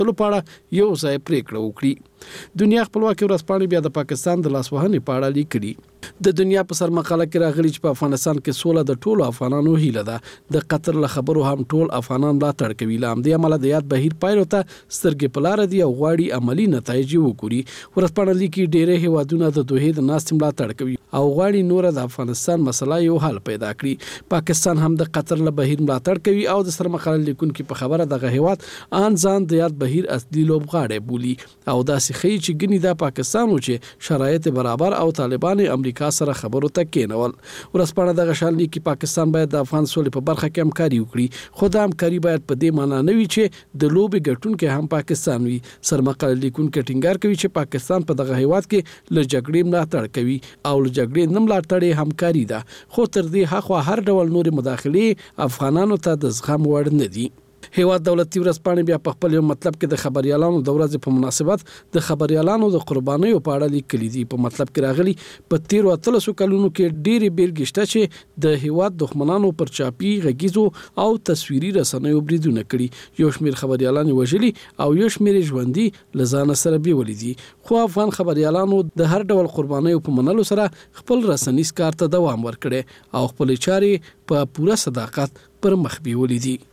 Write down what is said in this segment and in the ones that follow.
راوستلو په اړه یو ځای پریکړه وکړي. دنیا خپلواکي ورځپاڼې بیا د پاکستان د لاسوهنې په اړه لیکلي. د دنیا په سر مقاله کې راغلي چې په افغانستان کې سوله د ټولو افغانانو هیله ده. د قطر له خبرو هم ټول افغانان ملاتړ کوي. له همدې امله د یاد بهیر پایلو ته سترګې په لاره دي او غواړي عملي نتایج وګوري. ورځپاڼه لیکي ډېری هیوادونه د دوحې د ناستې ملاتړ کوي او غواړي نوره د افغانستان مسله یو حل پیدا کړي. پاکستان هم د قطر له بهیر ملاتړ کوي او د سر مقاله لیکونکو په خبره دغه هیواد ان ځان د یاد بهیر اصلي لوبغاړی بولي او داسې ښیي چې ګنې دا پاکستان و چې شرایط برابر او طالبان امریکا سره خبرو ته کېنول. ورځپاڼه دغه شان لیکي پاکستان باید د افغان سولې په برخه کې همکاري وکړي، خو دا همکاري باید په دې معنی نه وي چې د لوبې ګټونکی هم پاکستان وي. سرمقاله لیکونکي ټینګار کوي چې پاکستان په دغه هیواد کې له جګړې ملاتړ کوي او له جګړې نه ملاتړ همکاري ده، خو تر دې هاخوا هر ډول نور مداخلې افغانانو ته د زغم وړ نه دي. هیواد دولتي ورځپاڼې بیا په خپل یو مطلب کې د خبريالانو د ورځې په مناسبت د خبريالانو د قربانیو په اړه لیکلي دي. په مطلب کې راغلي په 13 کلونو کې ډېری بیلګې شته چې د هیواد دښمنانو پر چاپی غږیزو او تصویري رسنیو بریدونه کړي. یو شمېر خبريالان وژلي او یو شمېر ژوندي لزان سره بیولې دي. خو افغان خبريالانو د هر ډول قربانیو په منلو سره خپل رسنیز کار ته دوام ورکړي او خپل چارې په پوره صداقت پر مخ بیولې دي.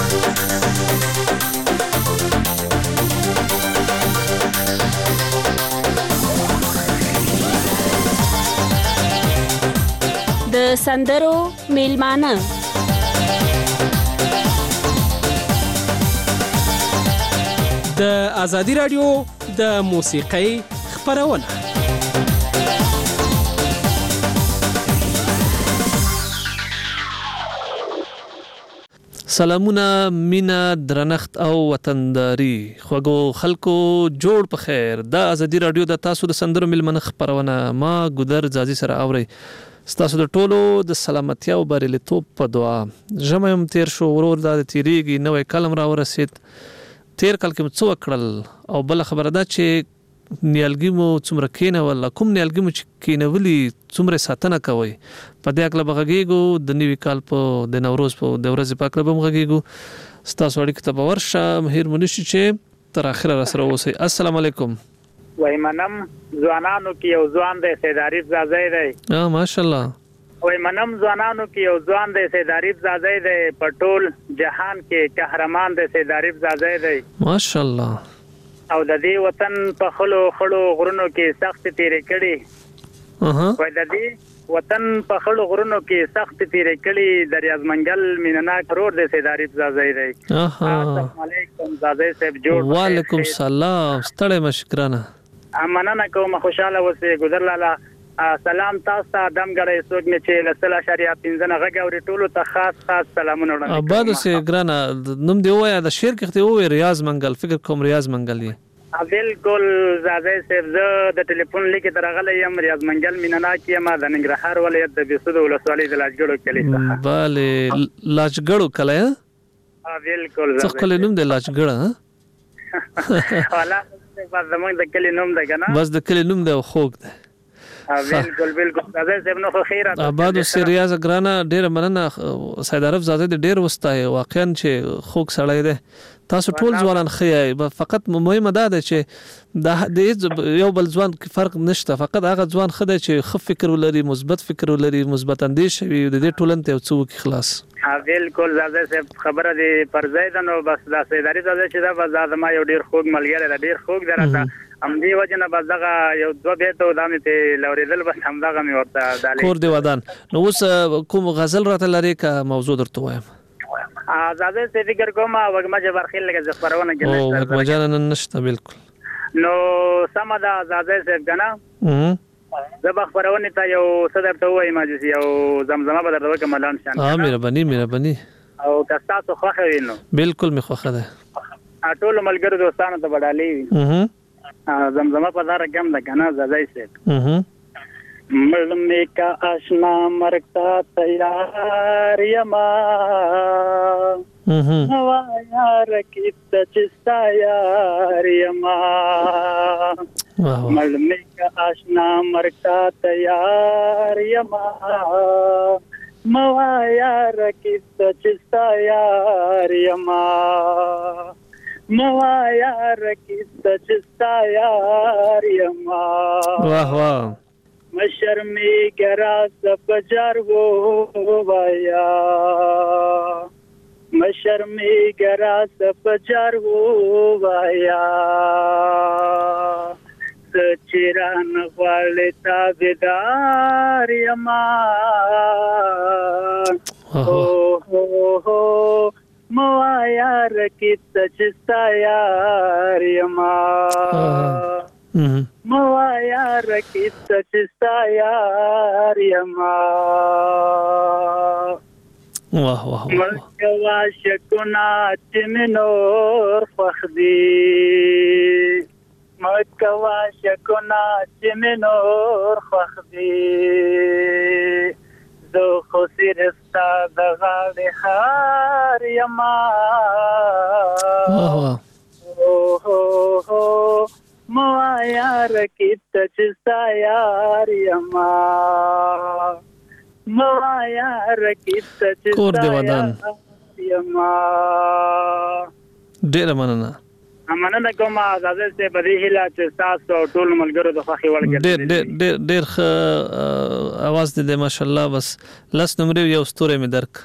د سندرو میلمانه د ازادي رادیو د موسیقۍ خبرونه. سلامونه، مینا، درنښت او وطنداري خوږو خلکو جوړ په خیر. د ازادي رادیو د تاسو د سندرو میلمنه خبرونه ما ګودر ځاځي سره اوري. ستاسو د ټولو د سلامتیا او بریالیتوب په دعا. ژمی هم تیر شو، ورور دا تیریږي، نوی کال هم راورسید. تیر کال کې مو څه وکړل او بل خبره ده چې نیالګي مو څومره کېنول، کوم نیالګي مو چې کېنولي څومره ساتنه کوئ. په دې اکله به غږیږو، د نوي کال په د نوروز په د ورځې په اکله به هم غږیږو. ستاسو اړیکو ته به ورشه، مهیر مو نشي چې تر اخره راسره اوسئ. السلام علیکم. وای منم ځوانانو کې یو ځوان دی سید عارف زازی دی. ماشاءالله. وای منم ځوانانو کې یو ځوان دی سید عارف زازی دی، په ټول جهان کې قهرمان دی سید عارف زازی دی. ماشاءالله. او د دې وطن په خړو غرونو کې سخت تیرې کړي. وای د دې وطن په خړو غرونو کې سخت تیرې کړي. د ریاض منګل مینناک رور دی سید عارف زازی دی. السلام علیکم زازی صاحب جوړ. وعلیکم السلام. ستړی مشکرانه. مننه کوم، خوشاله اوسئ. ګذر لاله سلام تاسو ته دم غړې څوک نه چې لسلا شریعه 15 غږ او ټولو ته خاص سلامونه وړاندې. آباد اوسئ ګرانه. نوم دی وایا د شعر کې ته وې ریاض منګل، فکر کوم ریاض منګل یې. بالکل زازی صاحب، زه د ټلیفون لیکې درغلی یم. ریاض منګل مینناک یم، د ننګرهار ولایت د بیسود ولسوالۍ د لاجګړو کلی څخه. بله لاجګړو کلی. بالکل څه کلی نوم دی لاجګړه؟ والا بس زمونږ د کلی نوم دی کنه. بس د کلی نوم دی او خوږ دی. بالکل زازی صاحب نو خو خیرات. آباد اوسئ ریاض ګرانه، ډیره مننه. سید عارف زازی د ډیر وستای، واقعا چې خوږ سړی دی. تاسو ټول ځوانان خیای، فقط مهمه ده چې د یو بل ځوان کې فرق نشته. فقط هغه ځوان خدای چې ښه فکر ولري، مثبت فکر ولري، مثبت اندیشه وي، د دې ټولنې ته څه وکړي خلاص. بالکل زازی صاحب خبره دی پر ځای ده. نو بس دا سید عارف زازی چې دا بس زما یو ډیر خوږ ملګری دی، ډیر خوږ دی راته. همدې وجه نه بس دغه یو دوه بیته ودانې ته لورېدل، بس همدغه مې ورته ډالې کور دی ودان. نو اوس کوم غزل راته لري که موضوع درته وایم؟ زازی صاحب فکر کوم وګمه جبرخیل لکه زخبرونه کې او وګمه جان نشته. بالکل. نو سم ده زازی صاحب کنه. زه به خبرونه ته یو څه درته وایم چې یو زمزمه به درته وکړم ملان شان. مهرباني. او که تاسو خوښه وي نو. بالکل مې خوښه ده. ټول ملګرو دوستانو ته بډالې وي. زمزمه په دار کم ده کنه زازی صاحب. مړمې کا آشنا مرګ ته تیار یما، هوا یار کیت چستا یار یما. مړمې کا آشنا مرګ ته تیار یما، موا یار کیت چستا یار یما. موا یار کیسه چې ستا یار یما واه واه مشرمېږه راسه په جار ووایا مشرمېږه راسه په جار ووایا څه چې رانه غواړې تابعدار یما موا یار کیسه چې ستا یار یما موا یار کیسه چې ستا یار یما واه واه مکوا شکونا چې مې نور خوښ دي مکوا شکونا چې مې نور خوښ دي زه خو صرف ستا د غاړې هار یما موا یار کیسه چې ستا یار یما موا یار کیسه چې ستا یار یما ډېره مننه مننه کوم آزاده سه بدی هلا چې تاسو ټول ملګرو د خوښي وړ ډېر ښه اواز دې ماشاءالله بس لس نمبر یو ستوره می درک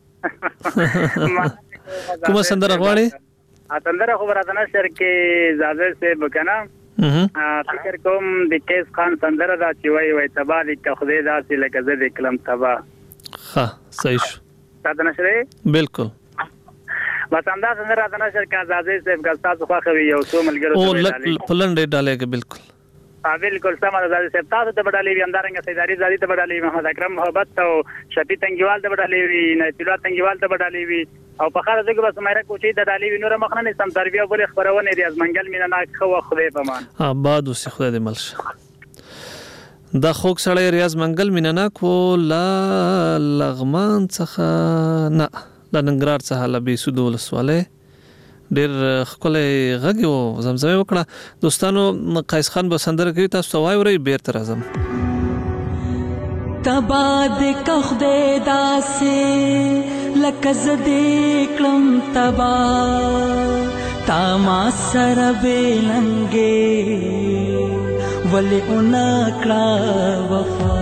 کومه سندره غواړي سندره خو راته نشر کې زاده سه بکنه فکر کوم د کیس خان سندره دا چې وای تبا دې خدای داسې لکه زه د کلم تبا ها صحیح شو راته نشر بالکل بس انداز نه راته نشر کې زاده سه تاسو خو خوي یو څو ملګرو او پلنډه ډالې کې بالکل بالکل سم زاده سه تاسو ته بدلې وي اندارنګ سیداری زادي ته بدلې محمد اکرم محبت او شفیع تنگیوال ته بدلې وي نتیلا تنگیوال ته بدلې وي او په خاطر دغه بس مېره کوچی د ډالې وي نور مخنه سم تربیه بل خبرونه ریاض منګل مینا ناک خو خدای پمان آباد اوسې خدای دې ملشه دا خوک سړی ریاض منګل مینا ناک و لا لغمان څخه نه د ننګرهار څخه لبي سودول سواله ډېر خپل غږی او زمزمه وکړه دوستانو قیس خان به سندره کوي تاسو وایوري بیرته راځم تبا د کخده داسه لکه زدې کلم تبا تا ما سره بلنګې ولې اونا کړه وفا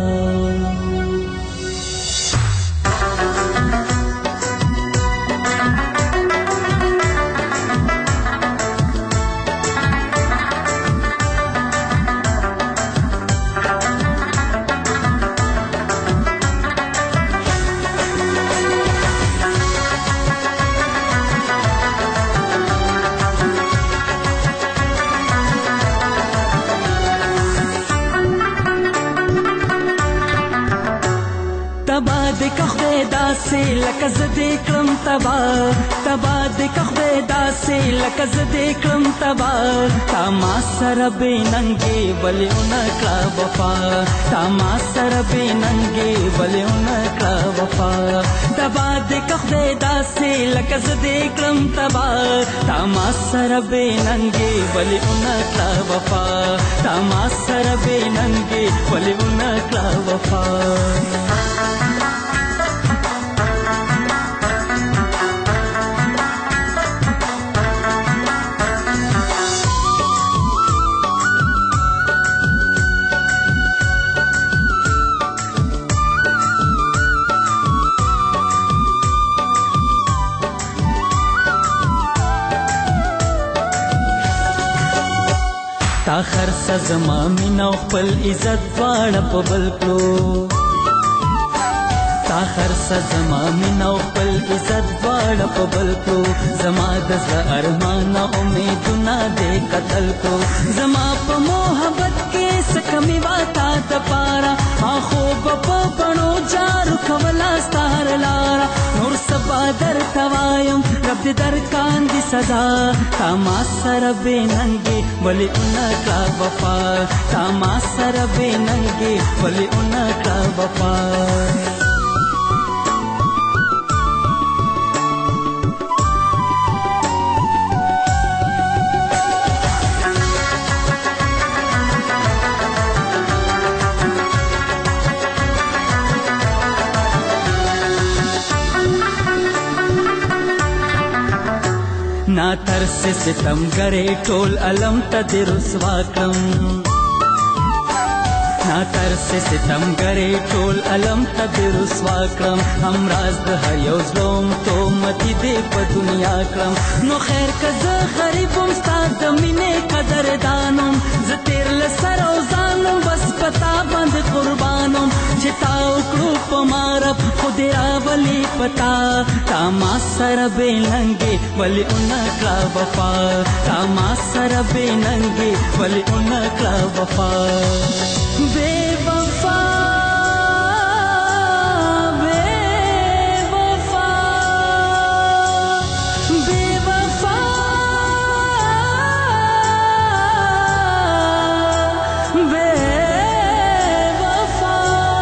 داسې لکه زدې کړم تبا تبا د کخبه داسې لکه زدې کړم تبا تا ما سره بننګي بلونه کړه وفا تا ما سره بننګي بلونه کړه وفا تبا د کخبه داسې لکه زدې کړم تبا تا ما سره بننګي بلونه کړه وفا تا ما سره بننګي بلونه کړه وفا تا خرڅ زما مینا خپل عزت واړه په بل کړو تا خرڅ زما مینا خپل عزت واړه په بل کړو زما د ارمان امیدونه دې قتل کو زما په محبت کې سکمې واتا د پارا اخو په پڼو جارو کولا ستار لارا نور سبا در توایم رب دې در کاندي صدا تا ما سره بننګي ولی اونکا وفا تا ما سره بننګي ولی اونکا وفا نا تر ترس ستمګرې ټول علم ته دې رسوا کړم نا ترس ستمګرې ټول علم ته دې رسوا کړم همراز د هر یو ظلم تهمتې دې په دنیا کړم نو خیر که زه غریب وم ستا د مینې قدردانم زه تېر له سر او ځانم بس په تا باندې قربانم چې تا وکړو په ما رب خو دې راولي په تا تا ما سره بې ننګې ولې ونه کړه وفا تا ما سره بې ننګې ولې ونه کړه وفا بے وفا بے وفا بے وفا بے وفا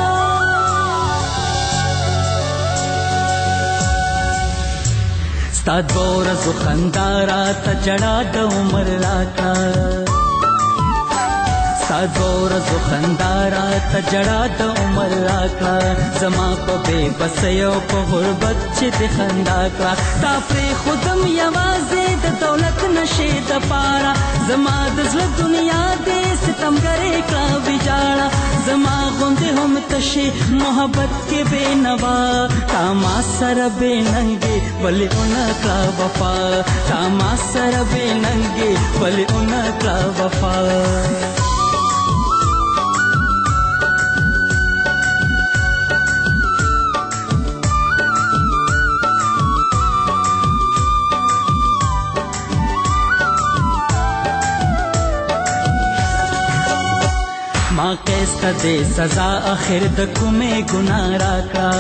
ستا دوه ورځو خندا راته ژړا د عمر راکړه ستا دوه ورځو خندا راته ژړا د عمر راکړه زما په بې بسۍ او په غربت چې دې خندا کړه تا پرېښودم یوازې د دولت نشې دپاره زما د زړه دنیا دې ستمګرې کړه ویجاړه زما غوندې هم تشې محبت کې بې نوا تا ما سره بې ننګې ولې ونه کړه وفا تا ما سره بې ننګې ولې ونه کړه وفا ما قیسته دې سزا آخر د کومې ګناه راکړه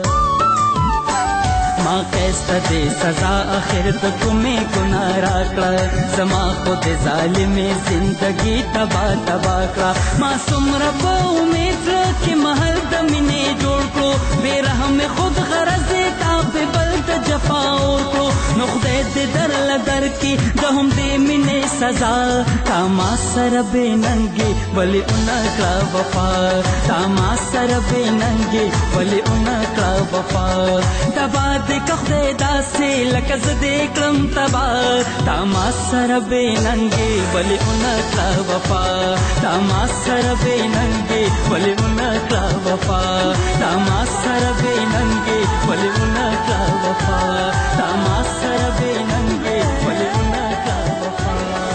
ما قیسته دې سزا آخر د کومې ګناه راکړه زما خو دې ظالمې زندګي تبا تبا کړه ما څومره په امید زړه کې محل د مینې جوړ کړو بې رحمې خود غرضې تا په بل د جفا اور کړو نو خدای دې درله درکړي د همدې مینې سزا تا ما سره بې ننګې ولې ونه کړه وفا تا ما سره بې ننګې ولې ونه کړه وفا تبا دې که خدای داسې لکه زه دې کړم تبا تا ما سره بې ننګې ولې ونه کړه وفا تا ما سره بې ننګې ولې ونه کړه وفا تا ما سره بې ننګې ولې ونه کړه وفا تا ما سره بې ننګې ولې ونه کړه وفا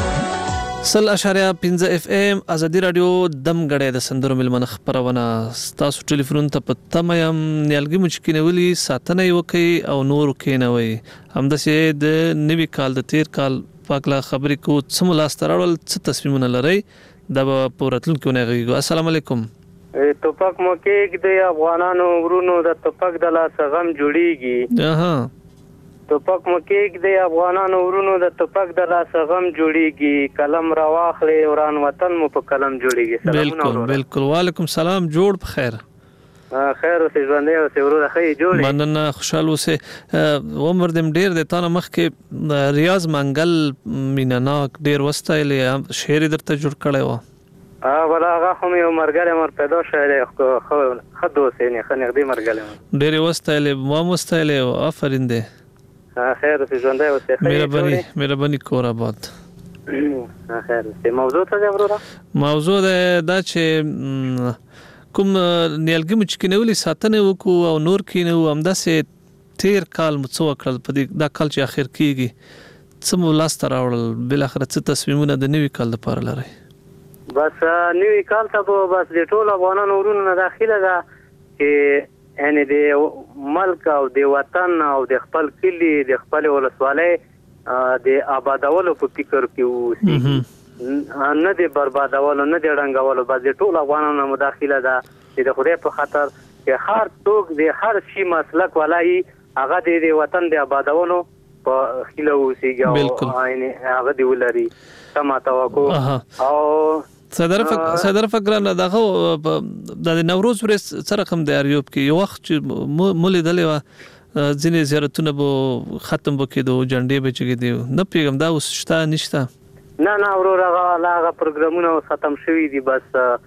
100.5 FM ازادي رادیو دمګړې د سندرو ملمن خبرونه تاسو ټلیفون ته په تمام نیالګي مچکینولي ساتنه وکي او نور کینوي همداسې د نوي کال د تیر کال پاکلا خبرې کو څومره لاستراول څه تصمیمونه لري د پورتلون کې نه غوږ السلام علیکم توپک مو کې د افغانانو ورونو د توپک د لاس غم جوړیږي توپک مو کې د افغانانو ورونو د توپک د لاس غم جوړیږي قلم را واخلې وران وطن مو په قلم جوړیږي بالکل بالکل وعلیکم سلام جوړ بخیر خیر اوسې ژوندې اوسې ورور خې جوړې مننه خوشاله اوسې عمر دې ډېر د تانه مخ کې ریاض منګل مینناک ډېر وستایلې شعر درته جوړ کړی و ولا هغه هم یو مرګره مر پیدا شوی خو دوسې نه خنګ دې مرګله ډېر وستایلې ما مستایلې آفرین دې خیر اوسې ژوندې اوسې مهرباني کور آباد خیر اوسې موضوع څه ورور موضوع دا چې کوم نیالګي مچکینولي ساتنه وکړو او نور کینو همداسې تیر کال مو څه وکړل په دې دا کال چې اخر کیږي څه مو لاسته راوړل بل اخر څه تصمیمونه د نوي کال لپاره لري بس نوي کال ته بس د ټول افغانانو ورونو نه داخله ده چې یعنی د ملک او د وطن او د خپل کلی د خپل ولسوالۍ د آبادولو په فکر کې اوسي نه دی بربادولو نه دی ړنګولو بس د ټول افغانانو مداخله ده چې د خدای په خاطر چې هر څوک د هر شي مسلک ولای هغه د وطن د آبادولو په خیله اوسېږي او هغه دی ولري سما توقع او صدر فکرانه دغه د نوروز ورځ سره کوم د اریوب کې یو وخت مولې دلې ځینې زیارتونه به ختم وکړو جنډې به چګې دی نه پیغام دا اوس شته نشته نه ورور هغه پروګرامونه ختم شوي دي بس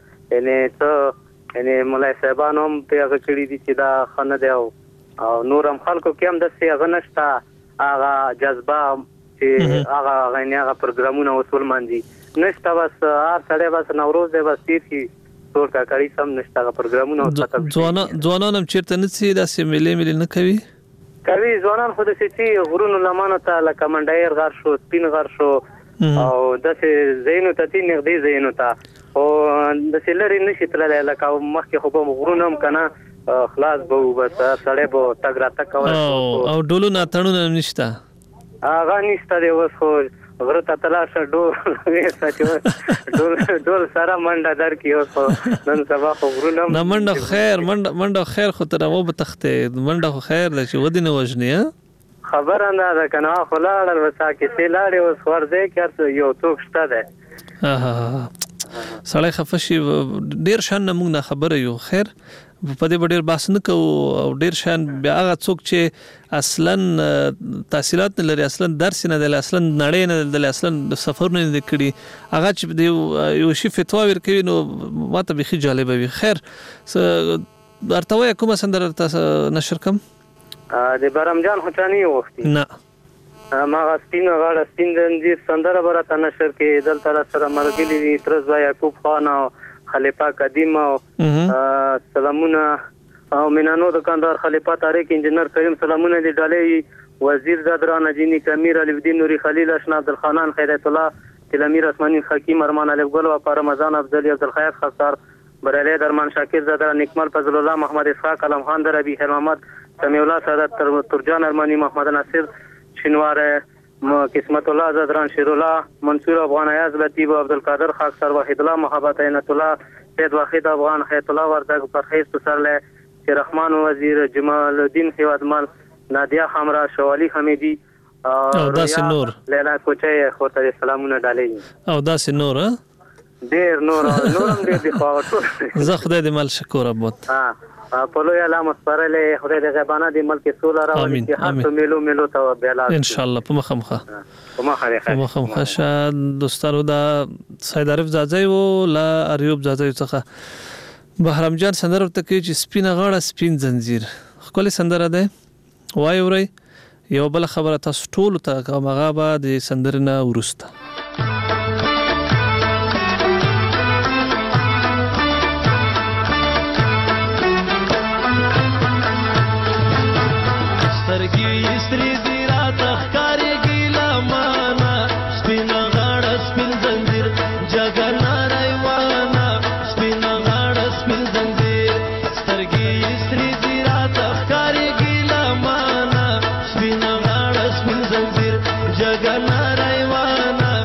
یعنی مولای صاحبانو هم په هغه کړي دي چې دا خنه دی او نور هم خلکو کې هم داسې هغه نشته هغه جذبه چې هغه غنی هغه پروګرامونه وصول مانځي نشته بس هر سړی بس نوروز دی بس تیر شي ټول کاکړي سم نشته هغه پروګرامونه ځوانان هم چیرته نه سي داسې ملي نه کوي ځوانان خو د سيتي غرونو لمانه ته لکه منډایر غار شو سپین غار شو او داسې زینو ته تین نږدې زینو ته او د سلری نشي تللی لکه مخکې خو به غرونه هم کنه خلاص به بس سړی به تګ راتګ کولی او ډولونه اتڼونه نشته هغه نشته دی اوس خو غره ته تلاړ شه ډول سره منډه درکړي اوس خو نن سبا خو غرونه نه منډه خیر خو تر مو به تختې منډه خو خیر ده چې ودی نه وژني خبره نه ده کنه خو لاړل وسا کې سي لاړې اوس ورځي کې یو څوک شته ده سړی خفه شي ډیر شان موږ نه خبره یو خیر په دې ډیر بحث نه کوو او ډیر شان بیا هغه څوک چې اصلا تحصیلات نه لري اصلا درس نه دی اصلا نړۍ نه دی اصلا سفر نه دی کړی هغه چې یو شی فتوا ورکوي نو ماته به جالب وي خیر ارتوي کومه سندره تاسو نشر کوم د برمجان هوچانی وختي نه ما سپین غاړه سپین زنجیر سندره برته نشر کې دلته سره مرګلی دي ترزا یعقوب خان او خلیفہ قدیم او سلامونه او مینانو دکاندار خلیفہ طارق انجینر کریم سلامونه دي ډالې وزیر زادرا نجینی کمیر علي الدین نوری خلیل اشنا عبدالخانان خیرت الله تلمیر اسمانی حکیم ارمان الف گل و رمضان افضل عبدالخیر خطار برعلی درمان شاکر زادرا نکمل فضل الله محمد اسحاق علم خان در ابي خیر محمد سمیع الله سعادت ترجان ارمانی محمد ناصر شنوار قسمت الله زادران شیر الله منصور افغان ایاز لطیف عبدالقادر خاکسار وحید الله محبت عینت الله سید واحد افغان خیت الله وردگ پرخیز پسرله شیر رحمان وزیر جمال الدین حیوادمال نادیه خامرا شوالی حمیدی او داسې نور لیلا کوچه خورته سلامونه ډالې او داسې نور ډیر نورم ډیر دی خو زه خدای دې مال شکر ابوت په لوی علامه سپارلې خدای دې غبانه دې ملک سول راوړي چې هر څو ملو ته بیلا ان شاء الله په مخمخه شاد دوستانو دا سید عارف زاځي او لا اریوب زاځي څخه بهرام جان سندره ته کې چې سپینه غاړه سپین زنجیر خپل سندره ده وای اوري یو بل خبره تاسو ټول ته هغه بعد سندرنه ورسته Jagana Raiwana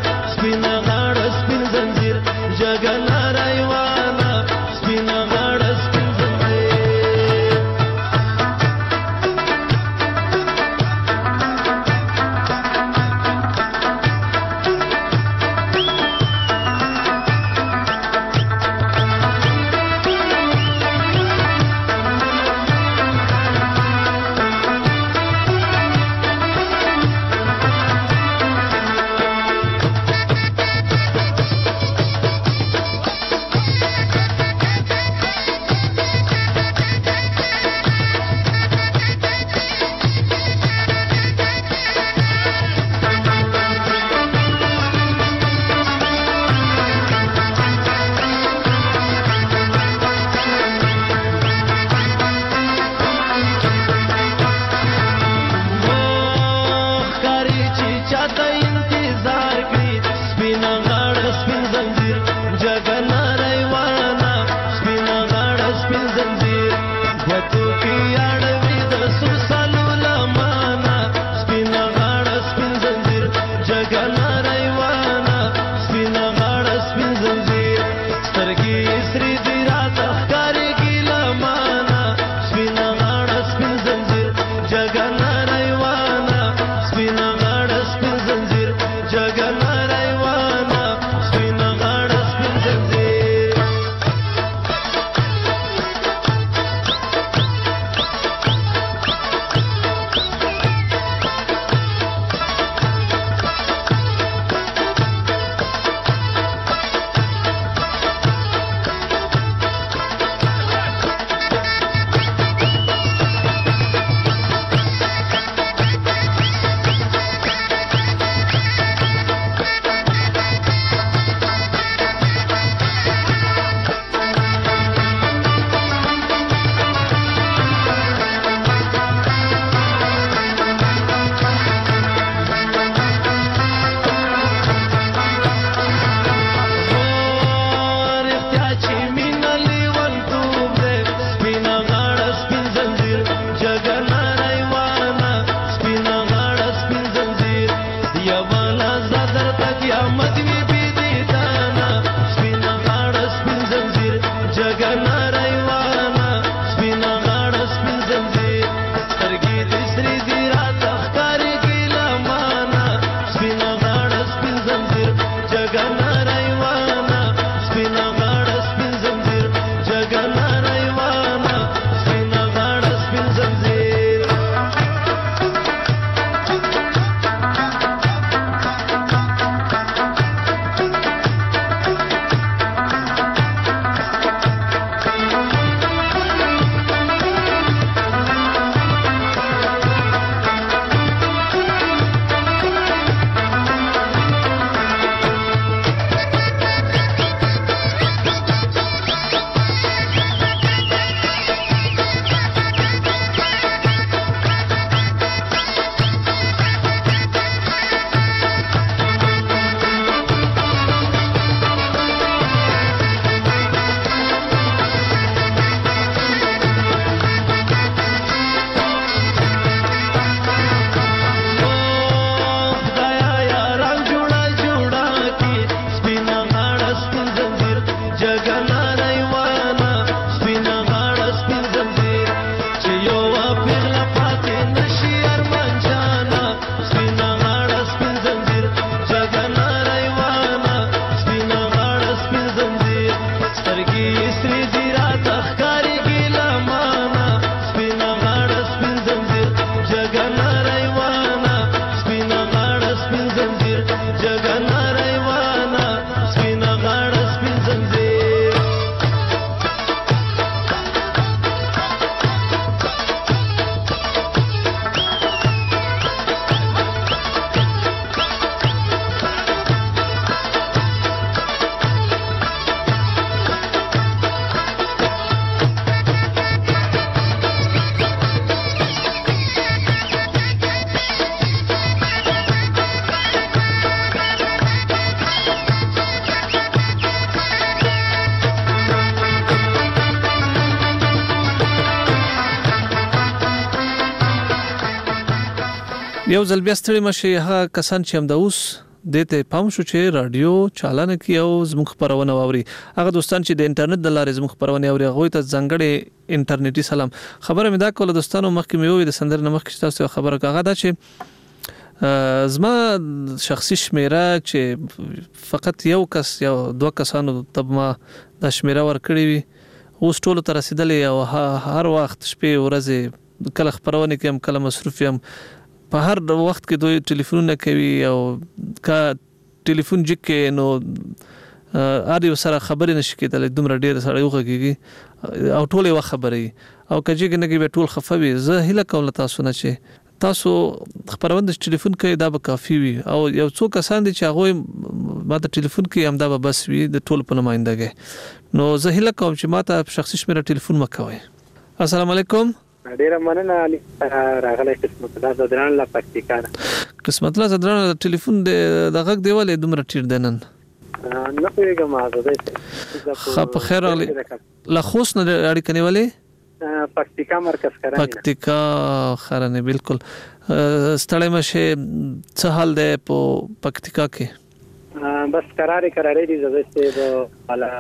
یو ځل بیا ستړي مشي هغه کسان چې هم د اوس دته پام شو چې رادیو چالان کی او زموږ خبرونه واوري هغه دوستان چې د انټرنیټ د لارې زموږ خبرونه اوري هغه ته ځنګړې انټرنیټي سلام خبره مې دا کوله دوستانو مخکې مې وې د سندر نمخ کې تاسو خبره کاغه دا چې زما شخصي شمیره چې فقط یو کس یا دوه کسانو تب ما د شمیره ورکړې وي اوس ټول تر رسیدلې او هر وخت شپې ورځې کله خبرونه کوم کله مصروف یم په هر وخت کې دوی ټلیفونونه کوي او کا ټلیفون جکه نو اړیو سره خبرې نشي کېدل دومره ډیر سره یو غږیږي او ټول یو خبرې او کجې کې نه ټول خفوي زه هله کوم تاسو نه چې تاسو خبروند ټلیفون کوي دا به کافي وي او یو څو کسان دي چې هغه ما ته ټلیفون کوي هم دا به بس وي د ټول په نمائندګي نو زه هله کوم چې ما ته شخصي شمیره ټلیفون مکوي. السلام علیکم. ډیره مننه علي راغلی قسمت الله زدران لا پکتیکا قسمت الله زدران ټلیفون د غږ دیواله دومره ټیر دنن نه پیګه ما زده خو په خیر علي لا خوش نه اړیکه نیولې پکتیکا مرکز کرانه پکتیکا خرانه بالکل ستړی مشه څه حال ده په پکتیکا کې بس قرارې دي زده چې والا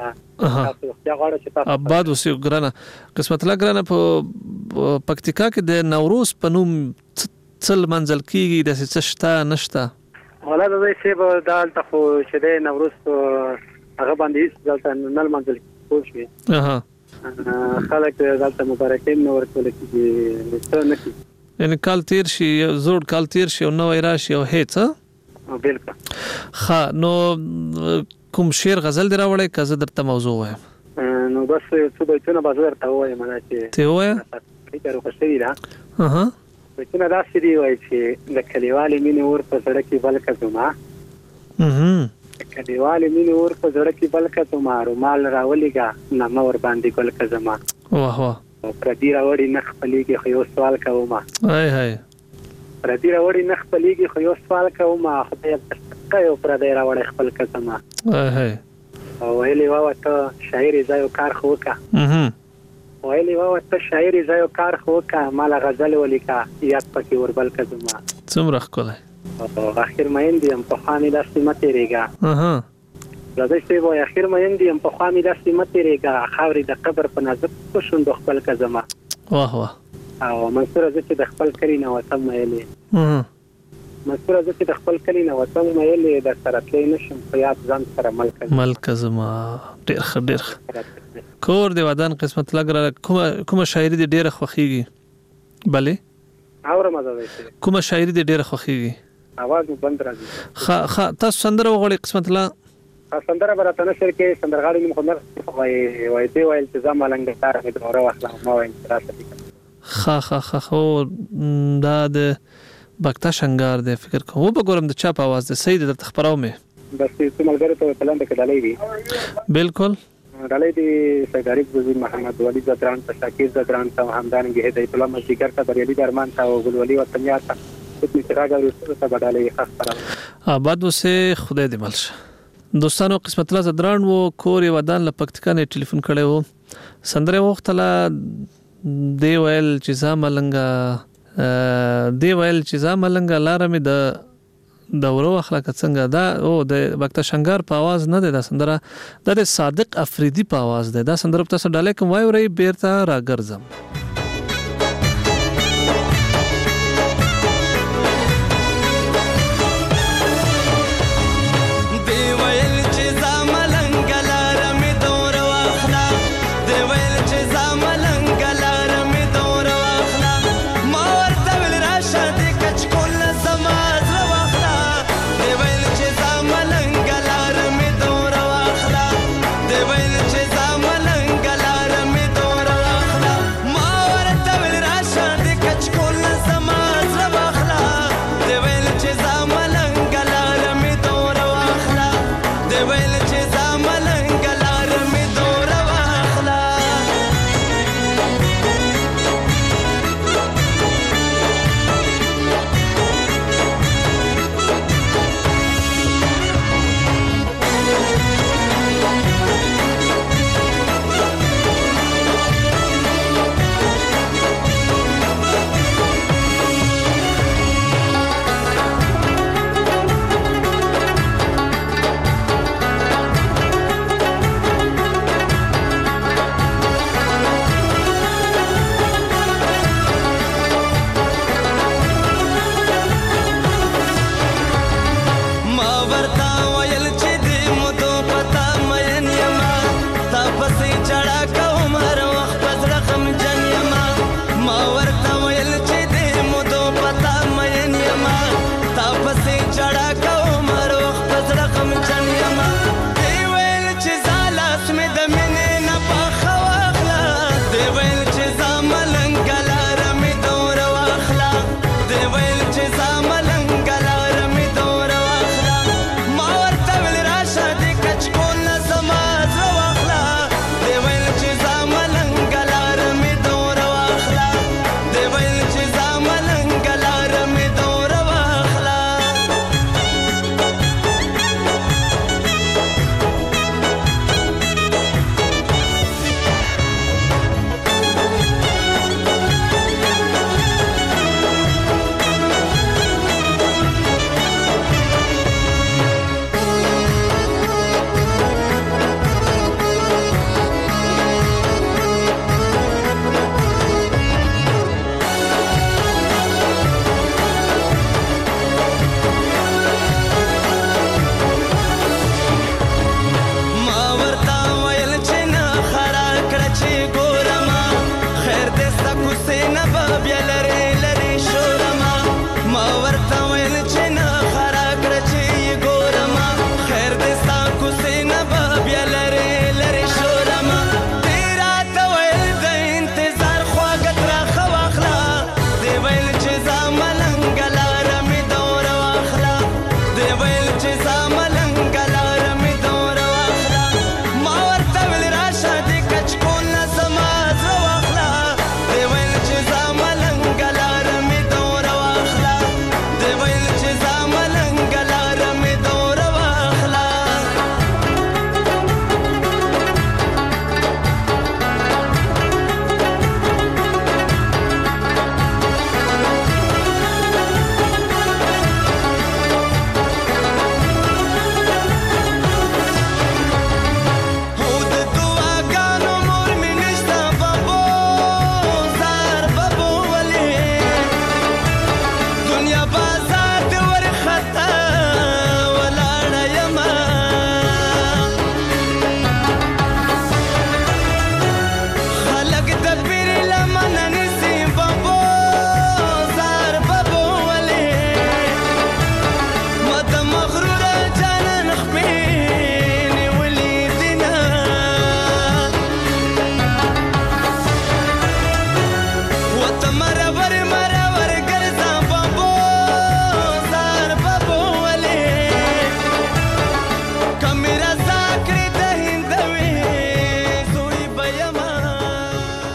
آباد اوسې ګرانه قسمت الله ګرانه په پکتیکا کې د نوروز په نوم څل منځل کیږي د څه شته نشته ولا د دې چې دالته خو چې د نوروز هغه باندې دالته نل منځل کوشي خلک دالته مبارکین نور کول کیږي نشته نه کی یعنی کال تیر شي زوړ کال تیر شي او نو راشي او هیڅ بالکل ها نو کوم شعر غزل دی راوړی که زه درته موضوع وایم نو بس څه بیتونه به زه درته ووایم چې ته ووایه فکر وکړه شوي ده بیتونه داسې دي وایي چې د کلیوالې مینې اور په زړه کې بل که زما د کلیوالې مینې اور په زړه کې بل که زما رومال راولېږه نامه ور باندې ګل که زما واه واه پردي راوړي نه خپلېږي خو یو سوال کومه پردي راوړي نه خپلېږي خو یو سوال کومه خدای یو پردی راوړی خپل کسمه او ویلې واوه ته شاعرې ځای او کار خو وکړه ویلې واوه ته شاعرې ځای او کار خو وکړه ماله غزل ولیکه یاد پکې وربل که زما څومره ښکلی اخر میین دي یم پخوا مې داسې مه تېرېږه راځئ صاحب وایي اخر میین دي یم پخوا مې داسې مه تېرېږه خاورې د قبر په نازک شونډو خپل که زما واه واه او منصوره زه چې د خپل کلي نه وطن میلې منصوره زه چې د خپل کلي نه وطن میلې در سره تلی نشم خو یاد ځان سره ملکه زما ډېر ښه ډېر ښه کور د ودان قسمت الله کومه شاعري دې ډېره خوښېږي بلې اورم زه کومه شاعري دې ډېره خوښېږي اواز مو بند راځي ښه تاسو سندره وغواړئ قسمت الله سندره به راته نشر کې سندرغاړي نوم خو نه وایي دی ویل چې زه ملنګداره مې دوره واخله ما وایم چې راته خو دا د بکتا شنګار دی فکر کوم په ګورم د چا په आवाज دی صحیح د خبرو مې بس څه ملګری ته پلان د کډالې دی بالکل ډالې دی سګاریب وزیر محمد ولی زدران ته شاکر زدران ته همدانګ هدایت الله مزیګر ته بریالي درمان ته او ګلولي وطنیا ته خپل چراغ ورسره ته بدالې خاص آباد وسه خدای دې ملشه دوستانو قسمت الله زدران وو کور ودان ل پکتیکا نه ټلیفون کړي وو سندره وختله دی ویل چې زاملنګا لاره مې د ورو اخلاق څنګه دا او د بکتا شنګار په आवाज نه دی دا سندره د صادق افریدي په आवाज دی دا سندره تاسو ډالې کوم وای ورې بیرته راګرځم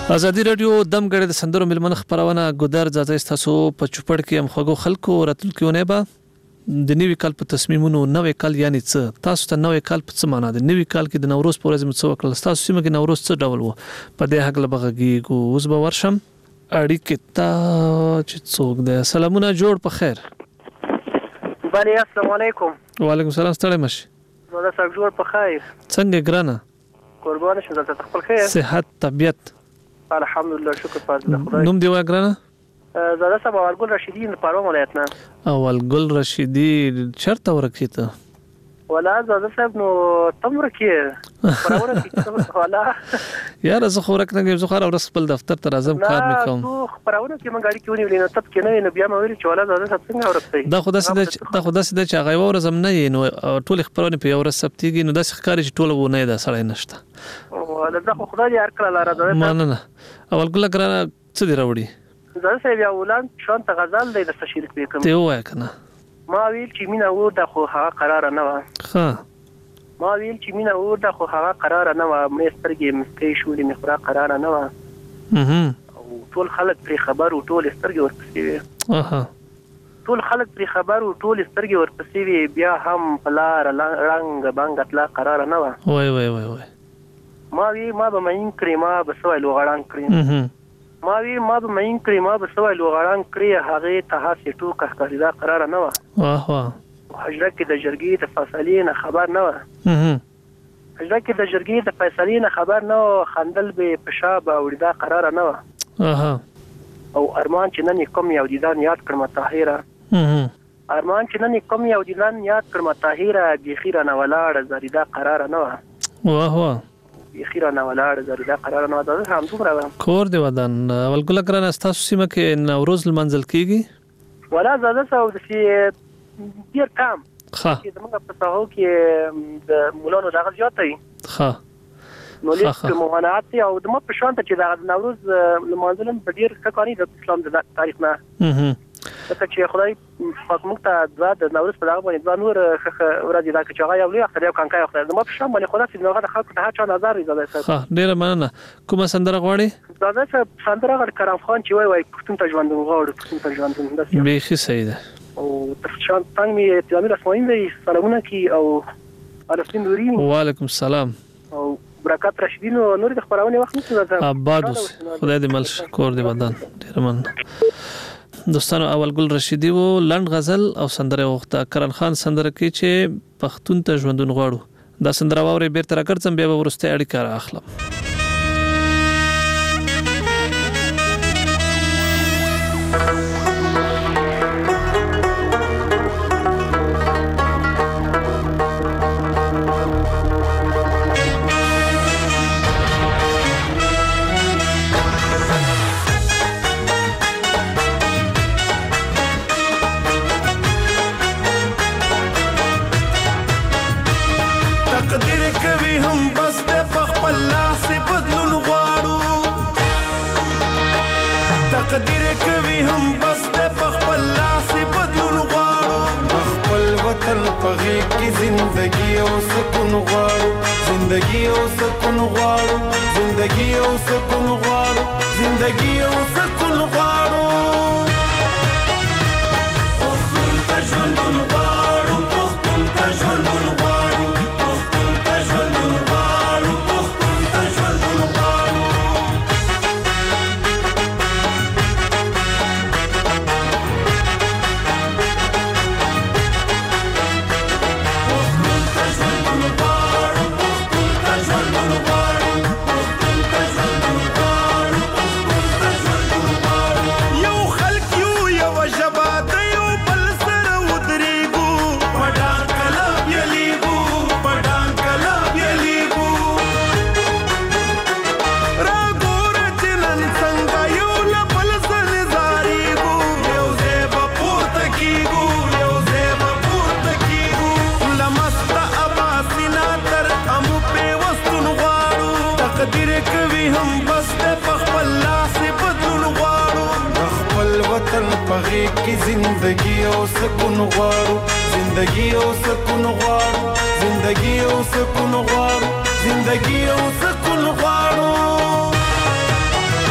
ازادي رادیو دمګړې د سندرو ملمن خبرونه ګودر ځای تاسو په چوپړ کې هم خوګو خلکو راتلونکو نه به د نوې کال په تصمیمونو نوې کال یعنی څه تاسو ته نوې کال په څه معنا ده نوې کال کې د نوروز په ورځ مڅو کړل تاسو سیمه کې نوروز څه ډول وو په دې حق لبغږی اوس به ورشم اړیکې تا چې څوک ده سلامونه جوړ په خیر بله السلام علیکم وعلیکم السلام ستړی مشي زه سره جوړ په خیر څنګه ګرانه قربان شم زه خپل خیر صحت طبيعت الحمدلله شکر فضل خدای نوم دی وګرانه زه سبا اولګل رشیدی د پاروم ولایت نه اولګل رشیدی چرته ورکیته ولا زه صاحب نو تمر کې پرور کې ولا یار زه خورک نه زه خار ورس خپل دفتر ته راځم کار وکم نو پرور کې من غاړي کې ونی ولینو تب کې نه بیا مې ویل چې ولا زه څنګه ورسته دا خدا سده چې هغه ورزم نه نو ټول خبرونه په ورس سبتيږي نو د ښکاری چې ټول و نه دا سړی نشته ولا زه خدای یې هر کله لاره ده نه اولګل ګرانه څه دی راوړي زه صاحب یو ولان شون ته غزل دی د تشریح وکم ته وای کنه ما ویل چې مینا و د خو هغه قرار نه و ها ما ویل چې مینا و د خو هغه قرار نه و مې سترګې مسکې شولې مې خورا قرار نه و او ټول خلک پر خبر او ټول سترګې ورپسې اها ټول خلک پر خبر او ټول سترګې ورپسې وي بیا هم بلار رنگ بنګ تلا قرار نه و وای ما به مین کړی ما به سوال وغړان کړی ما به مین کړی ما به سوال وغړان کړی هغه ته هڅه ټوکه کړی قرار نه و واه حجره کې د جرګې د فیصلې نه خبر نه و حجره کې د جرګې د فیصلې نه خبر نه و خندل به پشاب او دا قرار نه و او ارمان چې نن کوم یو دیدان یاد کړم طاهره ارمان چې نن کوم یو دیدان یاد کړم طاهره بخیره نه ولاړ زریدا قرار نه و واه بخیره نه ولاړ زریدا قرار نه و دا هم دومره کور دی ودان ولګل کرن تاسو سیمه کې نوروز المنزل کیږي ولا زاده سو د ډیر کم چې موږ په تاو کې د مولانو دغه زیاتې نو لیک مهانات او د مو په شان ته چې د نوروز المنزل په ډیر ښکاري د اسلام د تاریخ نه چې خدای پاک موږ ته د نوروز په دغه باندې د نور ورځ دا چې هغه یو لوی اختر یو کانکای اختر د مو په شان باندې خدای چې دغه خلکو ته چا نظر زده ها ډیر مننه کومه سندره غواړي دا چې سندره غړ کرام خان چې وای پښتون ته ژوند غواړي پښتون ته ژوند داسې به خي صحیح ده او تشان تنګ می تامیر اسماعیل دی سلامونه کی او الفین نوري وعلیکم السلام او برکات رشیدین او نور د خبرونه وخت نشته آباد خدای دې مل کور دې ودان ډیر مننه دوستانو اولګل رشیدی وو لند غزل او سندره وخته کرن خان سندره کې چې پښتون ته ژوندون غواړو دا سندره ووري بیرته راګرځم بیا ورسته اړیکه راخلم زندگی او سکون غواړو زندگی او سکون غواړو زندگی او سکون غواړو زندگی او سکون غواړو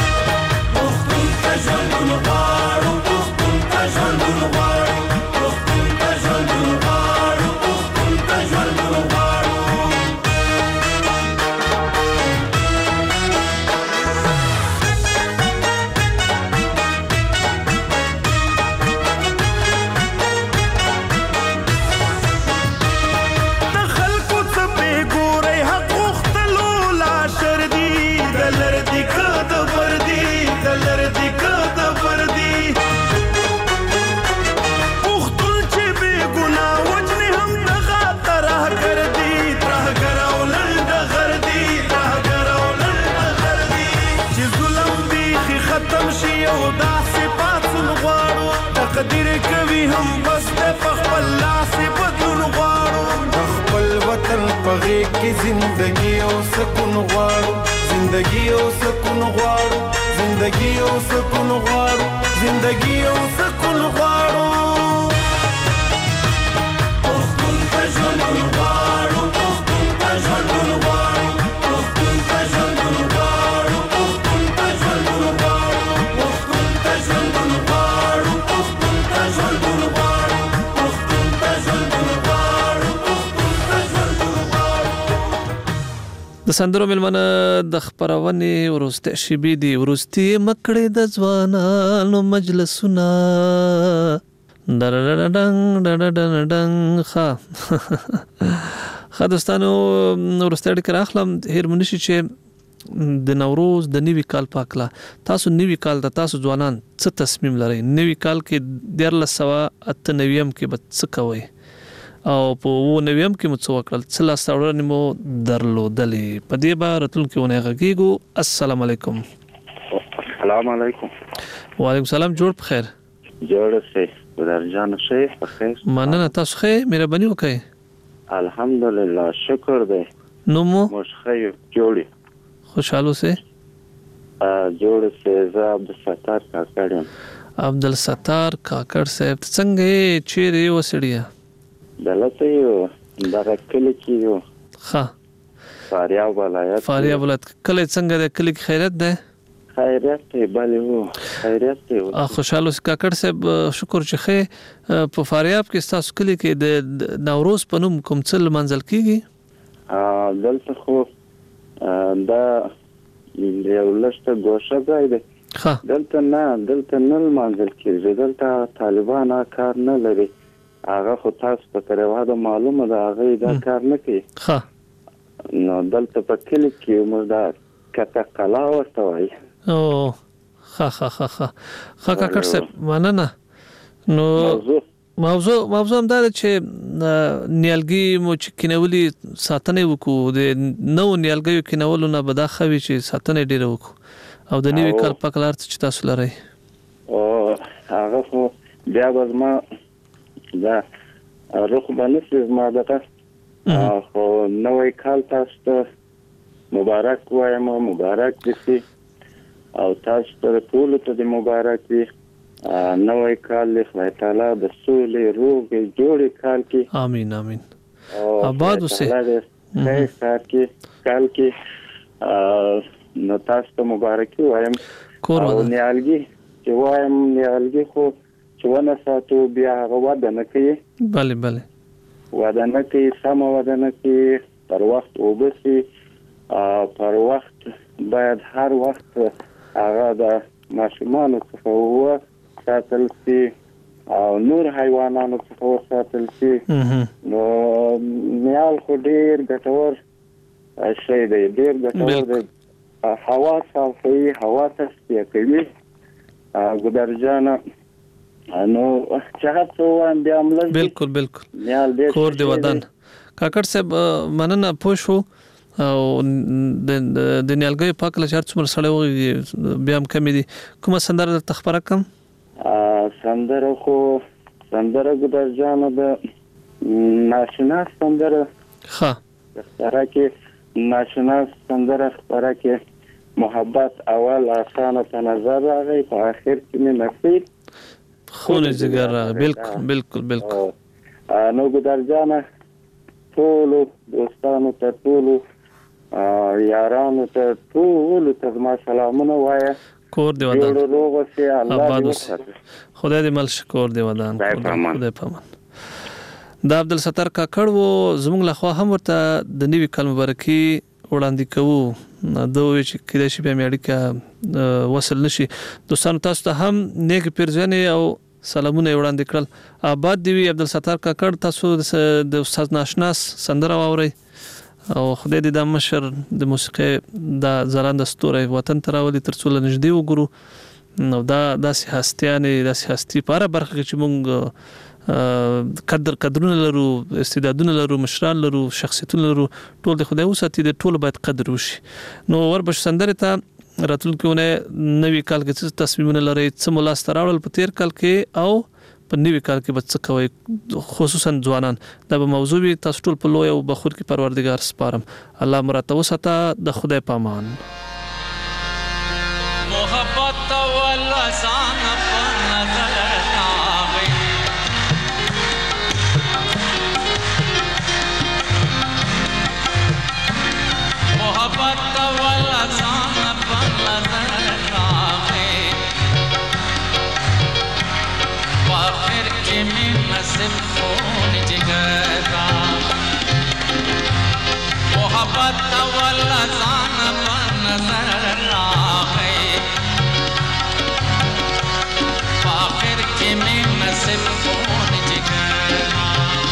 هم بس په خپل لاس بدلون غواړو خپل وطن په غېږ کې زندګي او سکون غواړو زندګي او سکون غواړو زندګي او سکون غواړو زندګي او سکون غواړو پښتون ته ژوند غواړو پښتون ته ژوند غواړو پښتون ته ژوند غواړو پښتون ته ژوند غواړو پښتون ته ژوند غواړو پښتون ته ژوند غواړو پښتون ته ژوند غواړو پښتون ته ژوند غواړو. د سندرو ملمنه د خبرونې ورسته شیبې دی ورستي مکړې د ځوانانو مجلسونه ډنګ ښه دوستانو ورسته اړیکه راخلم هیر منشي چې د نوروز د نوي کال پاکلا تاسو نوي کال د تاسو ځوانان څه تصمیم لرئ نوي کال کې 1998 کې به څه کوئ او په 1999 کې مو څه وکړل څه لاسته راوړنې مو درلودلې په دې به راتلونکي اونۍ غږیږو. السلام علیکم. السلام علیکم. وعلیکم السلام. جوړ په خیر. جوړ سه ګلرجان شه په خیر. مننه تاسو ښه مهرباني وکړئ. الحمدلله شکر دی. نو مو مشخې جوړي خوشاله سه جوړ سه زه عبدالستار کاکړ یم. عبدالستار کاکړ صاحب څنګه چیرې وسړیا دلته یو دغه کلی کې یو ښه فاریاب ولایت کله څنګه د کلی خیرت ده خیرت دی بله وو خیرت دی خوشاله کاکړ صاحب شکر چې خې په فاریاب کې تاسو کلی کې د نوروز په نوم کوم څه منځل کیږي دلته خو دا یو لسته ګوشه ځای دی دلته نه منځل کیږي دلته طالبان کار نه لري هغه خو تاسو په ترواده معلومه ده هغه دا کار نه کوي نو دلته په کلی کې موږ دا کته کلا ورته وایي او کاکړ صاحب مننه. نو موضوع هم دا چې نیالګي مو چې کینولي ساتنه وکړو د نو نیالګیو کینولو نه به دا خوي چې ساتنه ډیره وکړو او د نوي کال په کلار چې تاسو لرئ او هغه خو بیا به ما دا روح باندې ما دغه خو نوې کال تاسو ته مبارک وایم مبارک دي او تاسو ته ټول ته مبارک وي نوې کال له خدای تعالی د سولې روغې جوړې کال کې امين امين آباد اوسه خیر کال کې نو تاسو ته مبارک وایم او نیالګي چې وایم نیالګي خو چې ونه ساتو بیا هغه وده نه کوي بله وده نه کوي سم وده نه کوي پر وخت وبسي پر وخت باید هر وخت هغه د ماشومانو څخه ساتل شي او نور حیواناتو څخه ساتل شي نو نیال خو ډیر ګټور شی دی ډیر ګټور دی هوا صافي هوا تصفیه کوي ګدرجانه نو چاته وان بیا عمل بالکل کور دی ودان کاکړ صاحب مننه پوښو او د نیالګي پاک له چارڅ مر سره بیا هم کمی دي کومه سندره تخبره کم سندره ګدرجانه د ناشنا سندره ښه سره کې ناشنا سندره سره کې محبت اول آسانه په نظر راغی په اخر کې مې نصیب خونه جګر بالکل نو ګدرجانه ټول دوستانو ته ټول یارانو ته ټول ته ما سلامونه وایا کور دی ودان روغ اوسه الله دې خدای دې مل شکر دی ودان خدای پامان دا عبدالستار کاکړ وو زموږ له خوا هم ورته د نوي کال مبارکي وړاندې کوو دوی چې کله شي په اړیکه وصل نشي دوستانو تاسو ته هم نیک پیرځنه او سلامونه وړاندې کړل آباد دی عبدالستار کاکړ تاسو د استاد ناشناس سندره واوري او خدای دې د مشر د موسیقي د زراند ستوري وطن تراولي ترڅو نږدې وګورو نو دا هستي په برخه کې چې مونږ قدرونه لرو استعدادونه لرو مشران لرو شخصیتونه لرو ټول د خدای وساتي د ټول باید قدر وشي نو وربش سندره ته راتلونکي نوي کال کې څه تصمیمونه لري څه ملاست راوړل په تیر کال کې او په نوي کال کې به څه کوئ خصوصا ځوانان دا به موضوع وي تاسو ټول په لوی او بخور کې پروردګار سپارم الله مراته وساته د خدای پامان محبت ولا سان په نظر راغی محبت ولا سان په نظر راغی आखिर के में नसीब खून जिगर का मोहब्बत वाला जान पर नजर आए आखिर के में नसीब खून जिगर का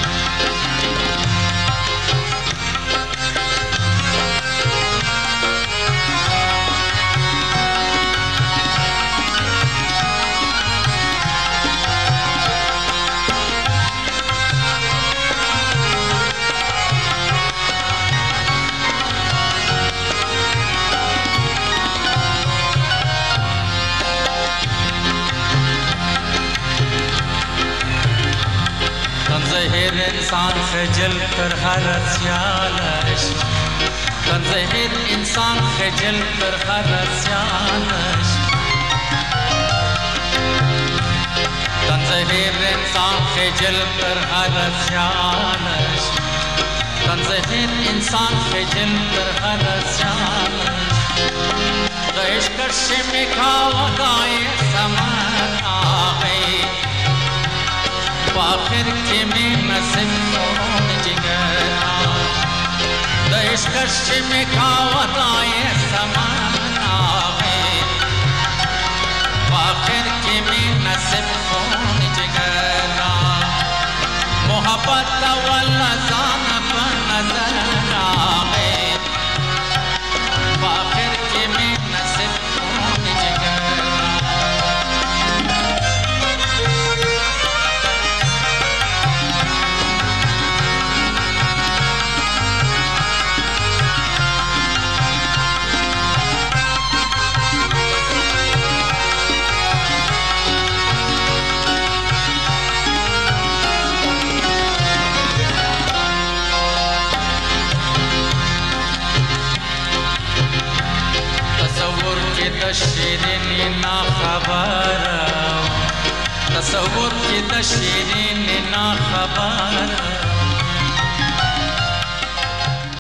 तंज़हिर इंसान खजल कर हर स्यालश तंज़हिर इंसान खजल कर हर स्यालश तंज़हिर इंसान खजल कर हर स्यालश तंज़हिर इंसान खजल कर हर स्यालश गैश कश में खावा गाए समर आए आखिर के में नसीब खून जिगर देश कश में खावताए समान आए आखिर के में नसीब खून जिगर मोहब्बत वाला जान पर नजर आए आखिर के में नसीब खून जिगर शिरीन ना खबर तस्वुर की तशीरीन ना खबर